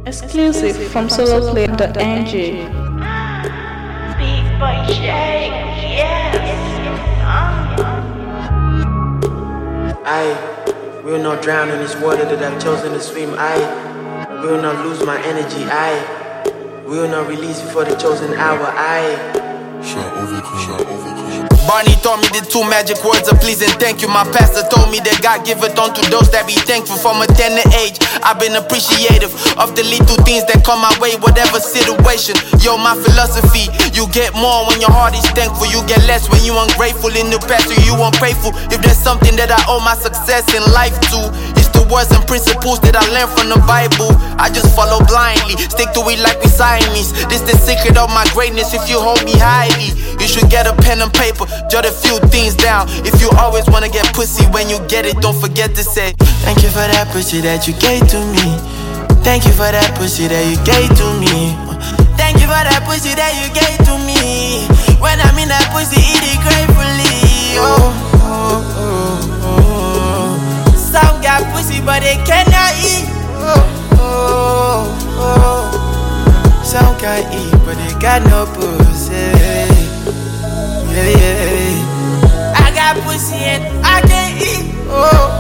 Exclusive from soloplay.ng. Big boy Jake, yes. I will not drown in this water that I've chosen to swim. I will not lose my energy. I will not release before the chosen hour. Barney taught me the two magic words of please and thank you. My pastor told me that God giveth unto those that be thankful. From a tender age, I've been appreciative of the little things that come my way, whatever situation. Yo, my philosophy, you get more when your heart is thankful. You get less when you ungrateful. In the past, you ungrateful. If there's something that I owe my success in life to, it's the words and principles that I learned from the Bible. I just follow blindly, stick to it like we Siamese. This the secret of my greatness. If you hold me highly, you should get a pen and paper, jot a few things down. If you always wanna get pussy, when you get it, don't forget to say thank you for that pussy that you gave to me. Thank you for that pussy that you gave to me. Thank you for that pussy that you gave to me. When I'm in that pussy, eat it gratefully. Some got pussy but they cannot eat. Some can eat but they got no pussy. Yeah. I got pussy and I can't eat.